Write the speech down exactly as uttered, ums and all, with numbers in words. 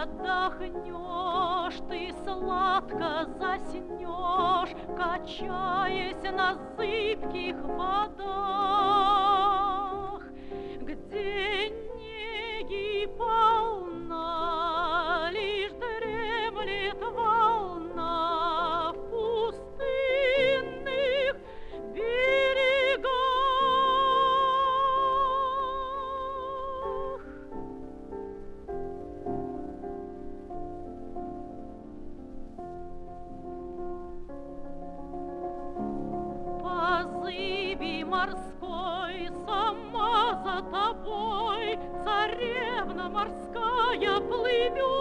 отдохнешь, ты сладко заснешь, качаясь на зыбких водах, где неги полна, лишь дремлет волна в пустынных берегах. Позыви морской, сама за тобой, царевна морская плывет.